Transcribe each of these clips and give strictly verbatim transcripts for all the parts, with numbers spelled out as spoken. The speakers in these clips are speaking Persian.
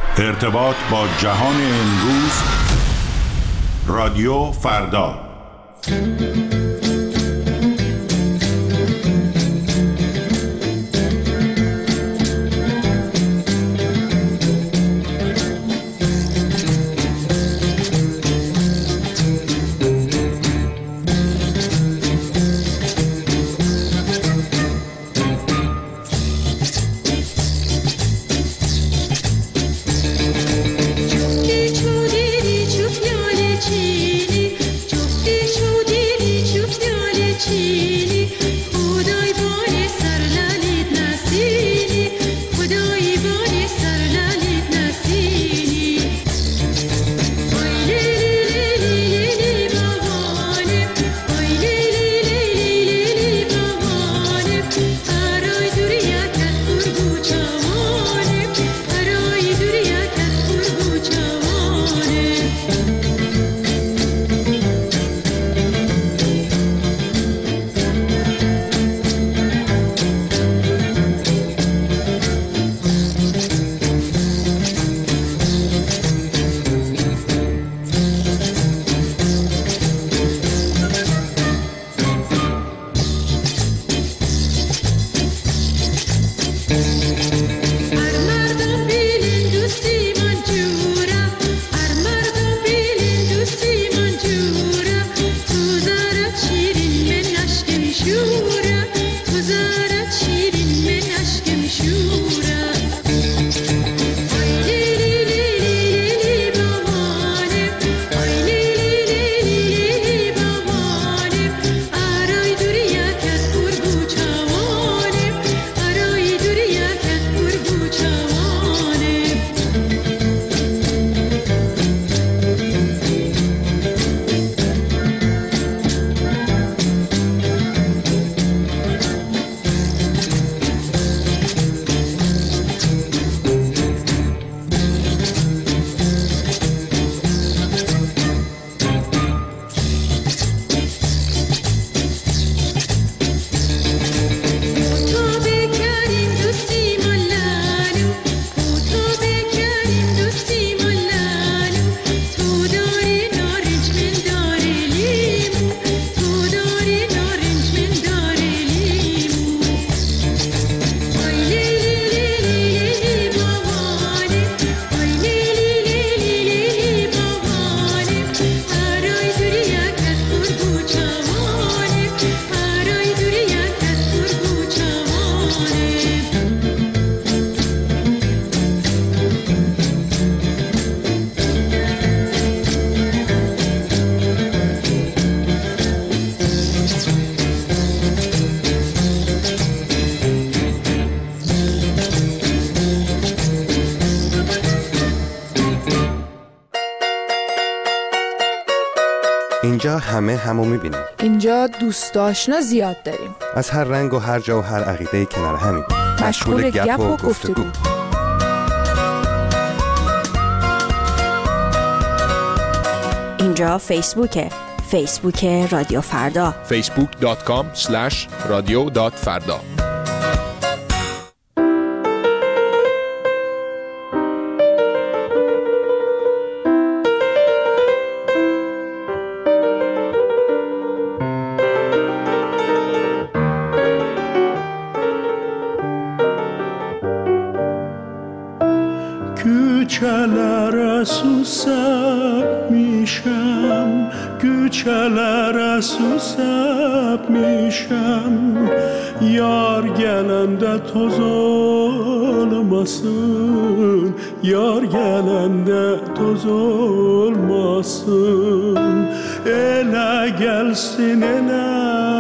ارتباط با جهان امروز، رادیو فردا. اینجا همه همو میبینیم. اینجا دوست آشنا زیاد داریم. از هر رنگ و هر جا و هر عقیده کنار همین. مشغول گپ و گفتگو. اینجا فیسبوکه. فیسبوک رادیو فردا. فیسبوک دات کام اسلش رادیو دات فردا. Güçelere susapmışam, güçelere susapmışam. Yar gelende toz olmasın, yar gelende toz olmasın. Ele gelsin, ele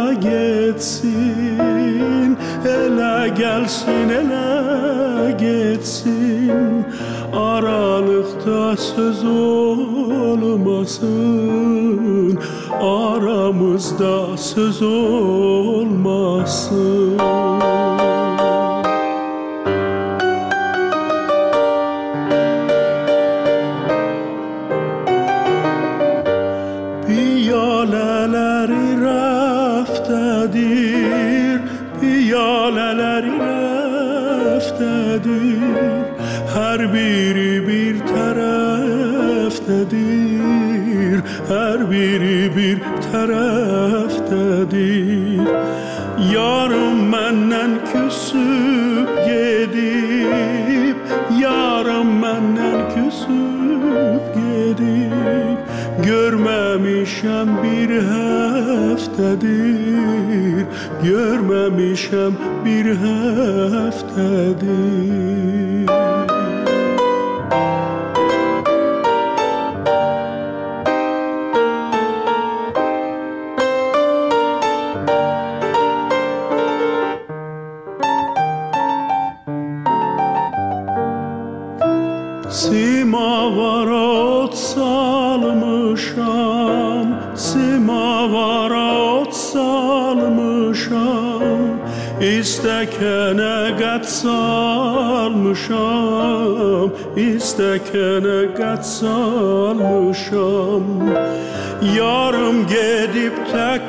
geçsin, ele gelsin, ele geçsin. Aralıkta söz olmasın, aramızda söz olmasın. Piyaleleri raftedir, piyaleleri raftedir. Her Her biri bir taraftadır, her biri bir taraftadır. Yarım menden küsüp gedip, yarım menden küsüp gedip, görmemişem bir haftadır, görmemişem bir haftadır. Simavara ot salmışam, simavara ot salmışam, İstekene qət salmışam, İstekene qət salmışam. Yarım gedib tək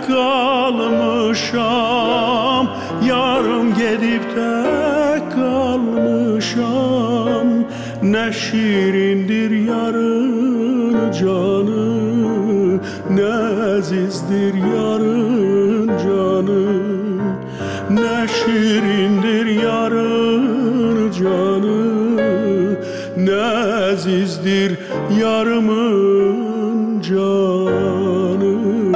qalmışam, yarım gedib tək qalmışam. Ne şirindir yarın canı, ne azizdir yarın canı. Ne şirindir yarın canı, ne azizdir yarımın canı.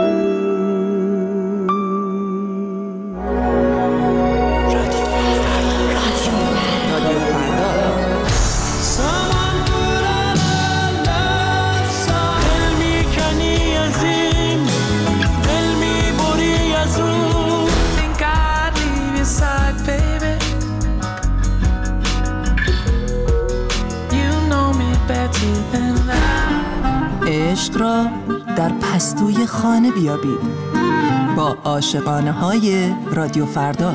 عشق را در پستوی خانه بیابید با عاشقانه های رادیو فردا.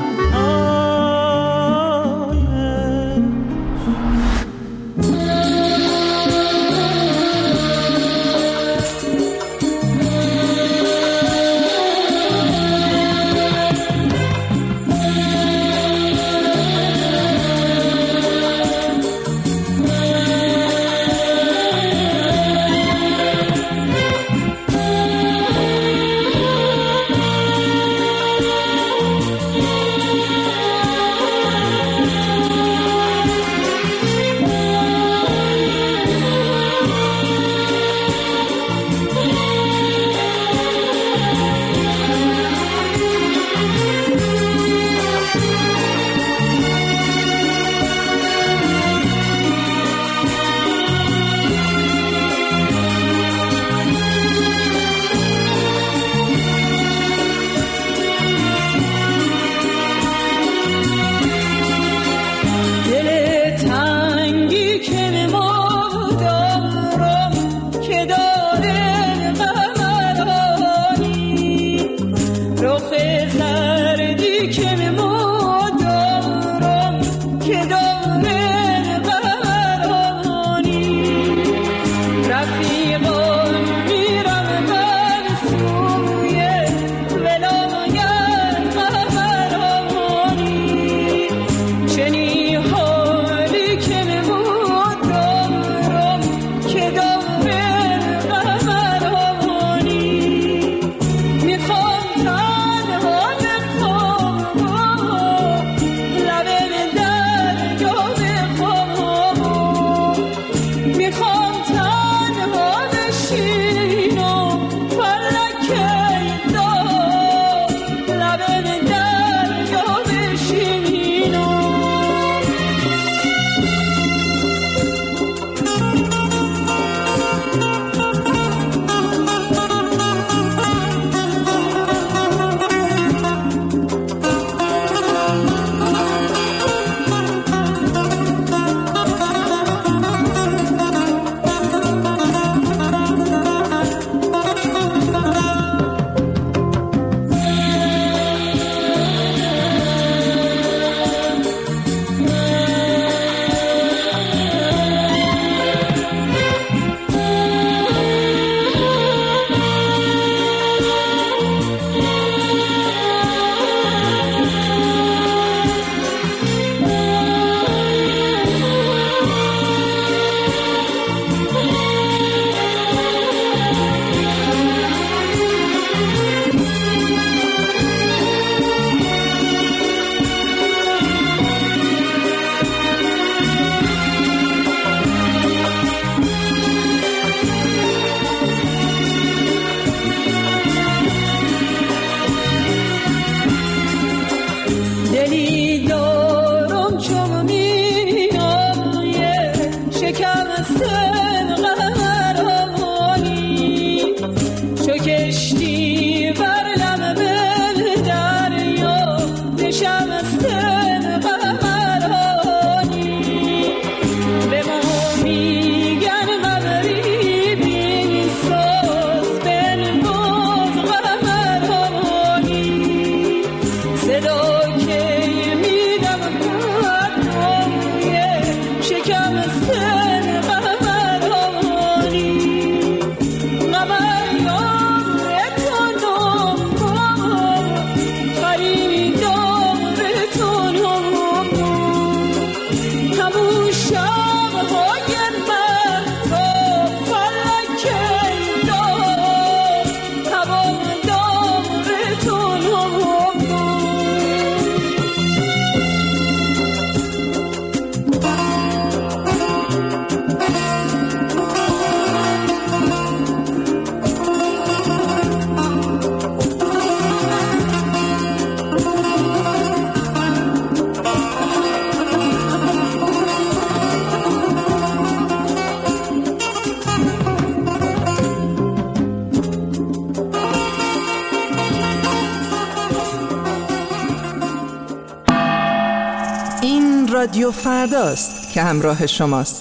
رادیو فرداست که همراه شماست.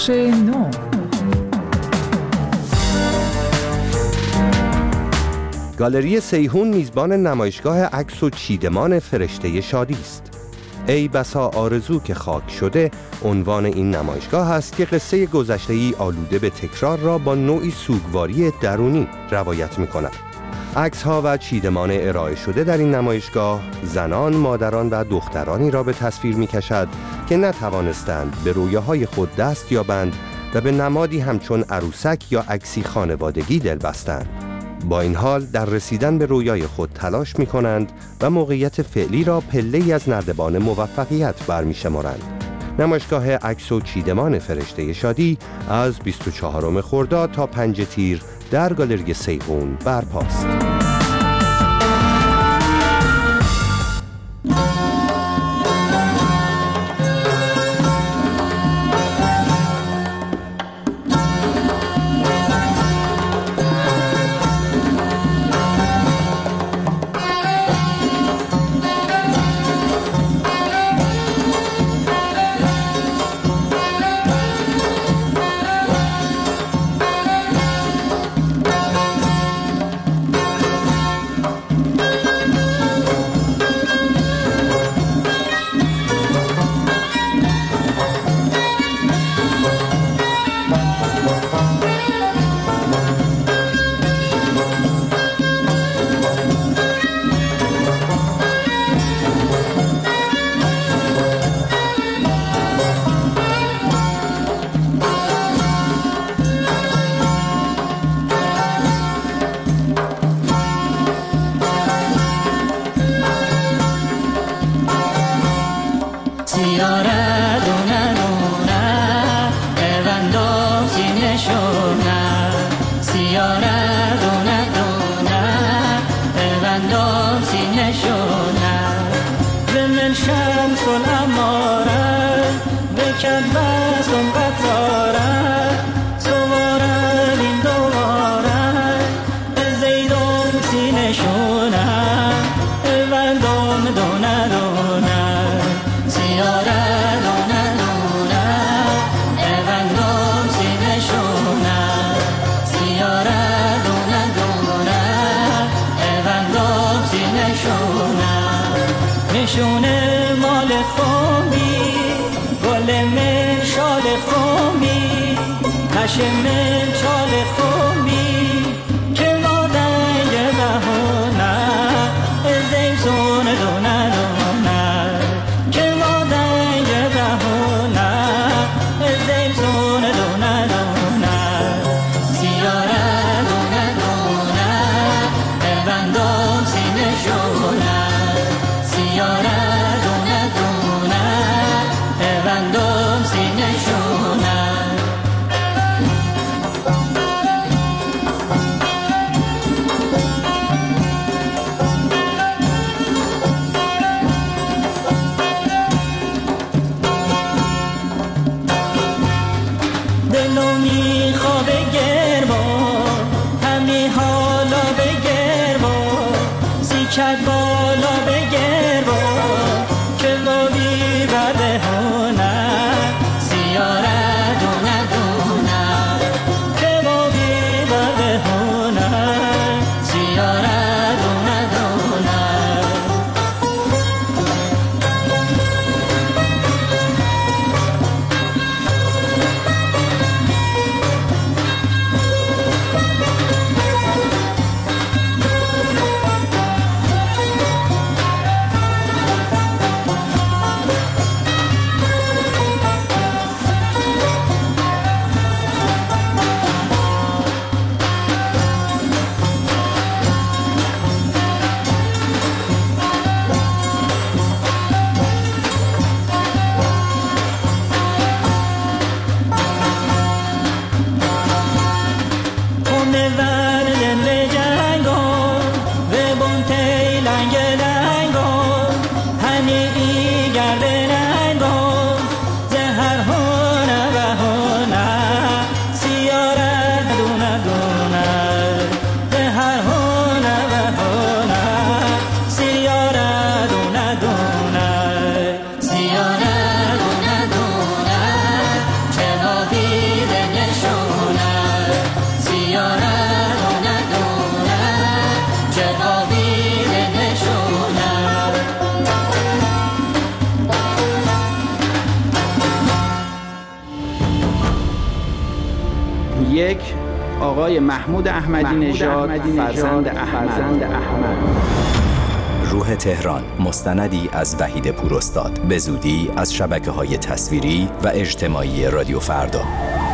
بخش نو. گالری سیحون میزبان نمایشگاه عکس و چیدمان فرشته شادی است. ای بسا آرزو که خاک شده عنوان این نمایشگاه است که قصه گذشته‌ای آلوده به تکرار را با نوعی سوگواری درونی روایت می‌کند. عکس‌ها و چیدمان ارائه شده در این نمایشگاه زنان، مادران و دخترانی را به تصویر می‌کشد که نتوانستند به رویاهای خود دست یابند و به نمادی همچون عروسک یا عکسی خانوادگی دل بستند. با این حال در رسیدن به رویای خود تلاش می کنند و موقعیت فعلی را پله‌ای از نردبان موفقیت برمی شمارند. نمایشگاه عکس و چیدمان فرشته شادی از بیست و چهارم خرداد تا پنج تیر در گالری سیحون برپاست. نشونه مال خومی گل من شال خومی هش من چال خومی که مادنگ بهونه زیزون دونه دونه که مادنگ بهونه زیزون دونه دونه سیاره دونه دونه بندم سینه شونه سیاره دونه دونه بندم سینه شونه دلو میخوابه گرما همی حالا بگرما سیکت بالا بگرما که با بی برده هونه سیاره دونه دونه که با بی برده هونه سیاره دونه دونه یک آقای محمود احمدی نژاد فرزند احمد. روح تهران، مستندی از وحید پوراستاد، به زودی از شبکه‌های تصویری و اجتماعی رادیو فردا.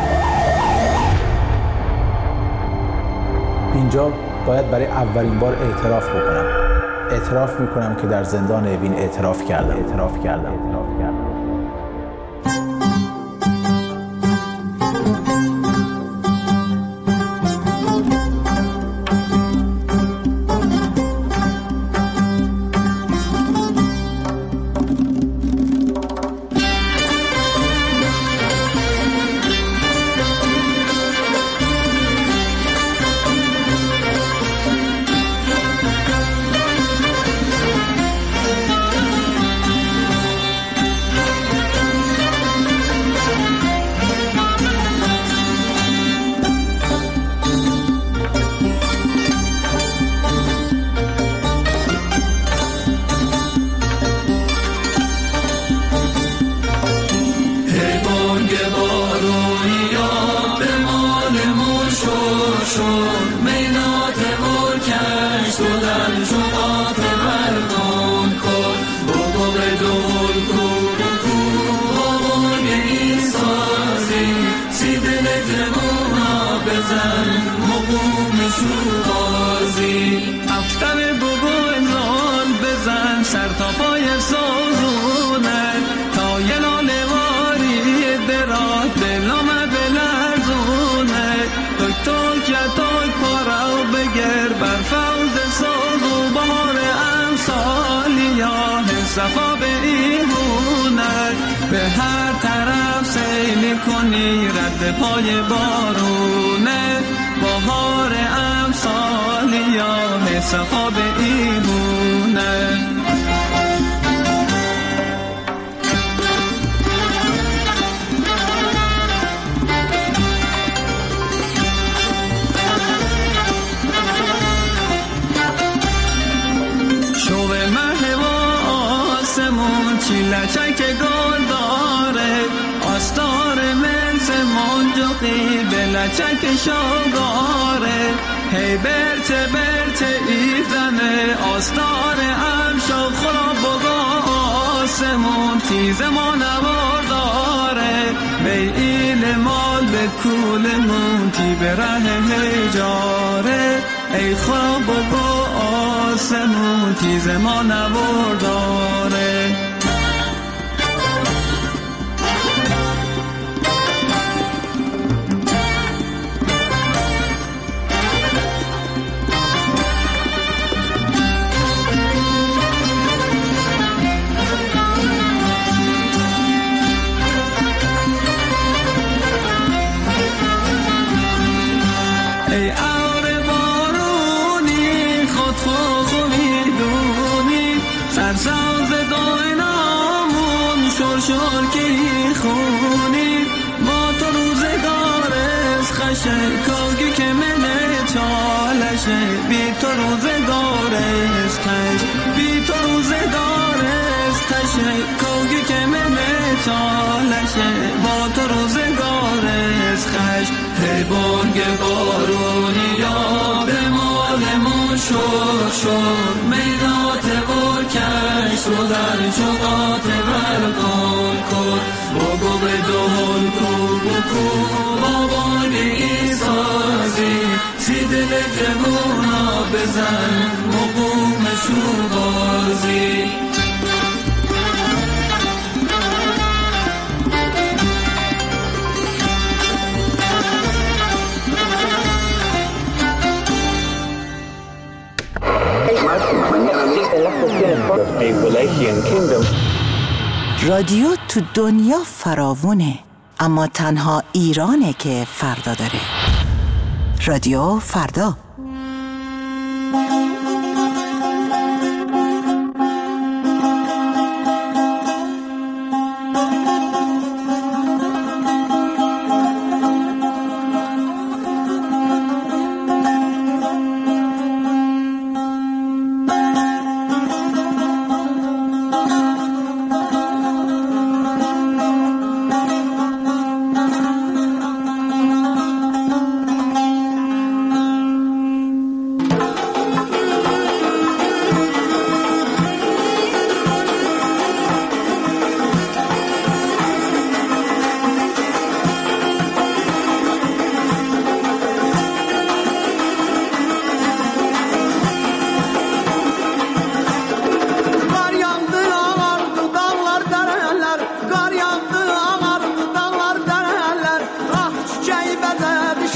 اینجا باید برای اولین بار اعتراف بکنم. اعتراف میکنم که در زندان اوین اعتراف کردم. اعتراف کردم. اعتراف کردم. پای بارونه بهار امسال یا صفا به ایمونه شوه مه و آسمون چیلچک گل داره آستار منس منجقی بلچک شاگاره هی برچه برچه ایزنه آستار امشا خراب بگا آسمون تیز ما نوار داره بی ایل مال به کولمون تی به ره هجاره ای خراب بگا آسمون تیز ما نوار داره ای آر بارونی خود خود خود میدونی سرساز داینامون شور شور کی خونی با تو روزگارست خشه کاگی که منه چالشه بی تو روزگارست خش بی تو روزگارست خشه کاگی که منه چالشه با تو روزگارست خش ای بانگ بارونی یا به مالمون شور شور میدات ورکش رو در جوقات برگان کن بگو به دهل کو بکو با بانگ ایسازی سی دل جمونا بزن مقومشو بازی رادیو تو دنیا فراوونه، اما تنها ایرانه که فردا داره. رادیو فردا.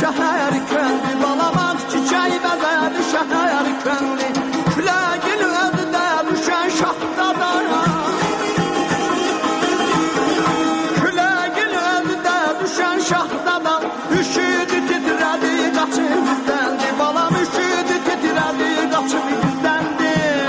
şəhər kəndi balamaq çiçək bəzədi şəhər kəndi küləgin özdə düşən şaxtadan küləgin özdə düşən şaxtadan üşüdü titrədi qaçın bizdendi balam üşüdü titrədi qaçın bizdendi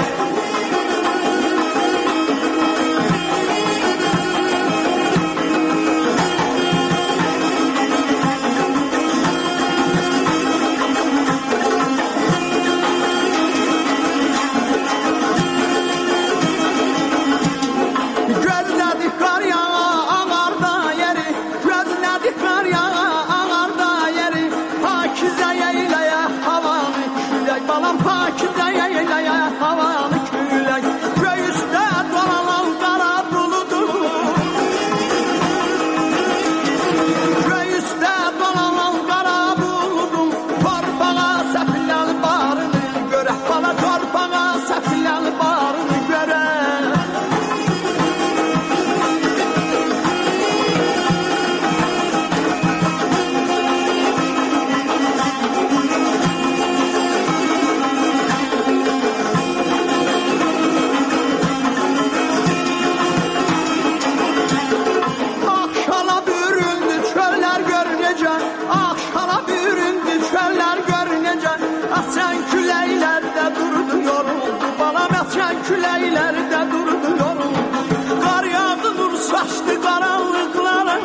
küləylerde durdu yoruldu qar yağdı nur saçdı qaranlıqlara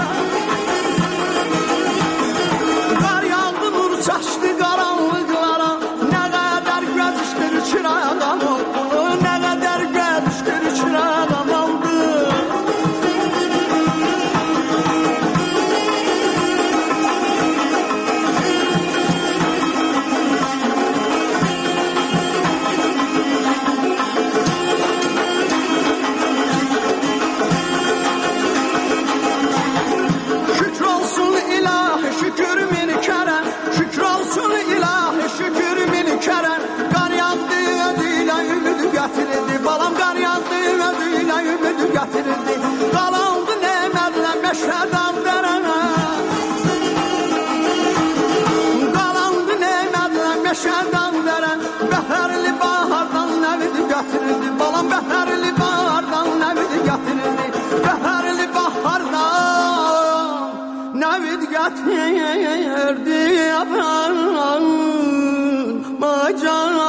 qar yağdı nur saçdı qaranlıqlara nə qədər gözüşdür çırağdan oldu nə qədər gözüşdür çırağdan oldu balam qar yandı özüyle ümidi gətirirdi qalandı nemədlə meşədən dərənə qalandı nemədlə meşədən dərən bəhərli bahardan nəvidi gətirirdi balam bəhərli bahardan nəvidi gətirirdi bəhərli bahardan nəvidi gətirirdi aman macan